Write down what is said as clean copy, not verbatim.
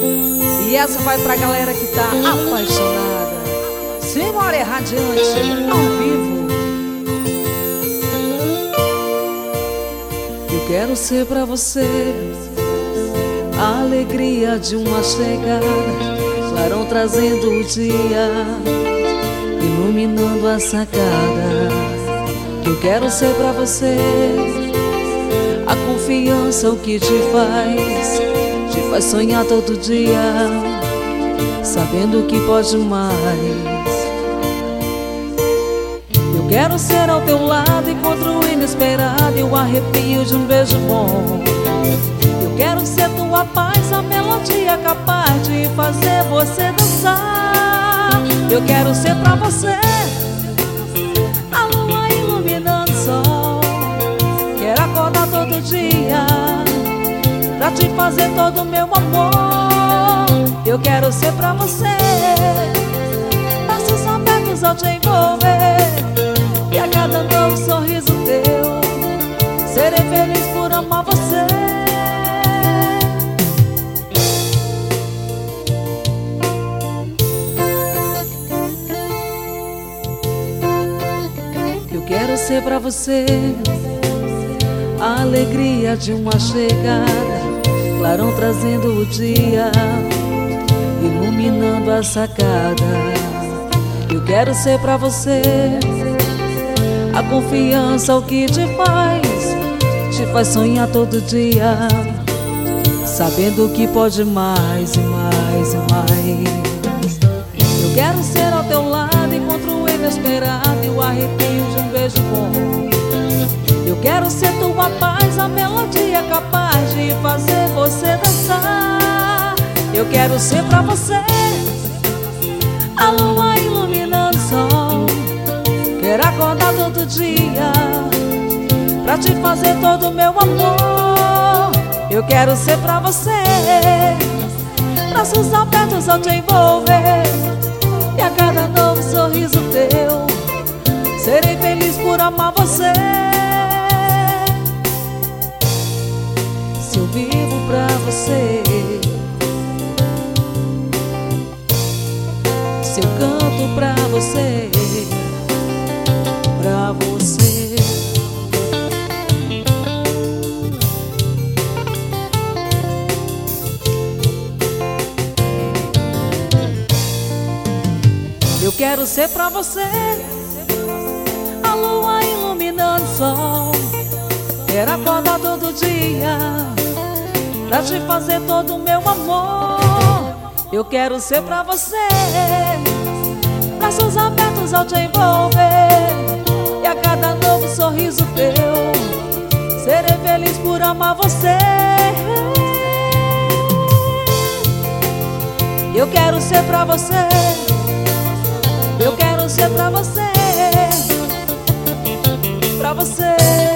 E essa vai pra galera que tá apaixonada. Simbora, Radiante, ao vivo. Eu quero ser pra você a alegria de uma chegada, clarão trazendo o dia, iluminando a sacada. Eu quero ser pra você a confiança, o que te faz sonhar todo dia, sabendo que pode mais. Eu quero ser ao teu lado, encontro inesperado e o arrepio de um beijo bom. Eu quero ser tua paz, a melodia capaz de fazer você dançar. Eu quero ser pra você a lua iluminando o sol. Quero acordar todo dia pra te fazer todo o meu amor. Eu quero ser pra você braços abertos ao te envolver, e a cada novo sorriso teu serei feliz por amar você. Eu quero ser pra você a alegria de uma chegada, clarão trazendo o dia, iluminando a sacada. Eu quero ser pra você a confiança, o que te faz sonhar todo dia, sabendo que pode mais e mais e mais. Eu quero ser ao teu lado, encontro inesperado e o arrepio de um beijo bom. Eu quero ser tua paz, a melodia capaz de fazer você dançar. Eu quero ser pra você a lua iluminando o sol. Quero acordar todo dia pra te fazer todo o meu amor. Eu quero ser pra você braços abertos ao te envolver, e a cada novo sorriso teu serei feliz por amar você. Se eu vivo pra você, se eu canto pra você, pra você. Eu quero ser pra você a lua iluminando o sol. Quero acordar todo dia pra te fazer todo o meu amor. Eu quero ser pra você braços abertos ao te envolver, e a cada novo sorriso teu serei feliz por amar você. Eu quero ser pra você, eu quero ser pra você, pra você.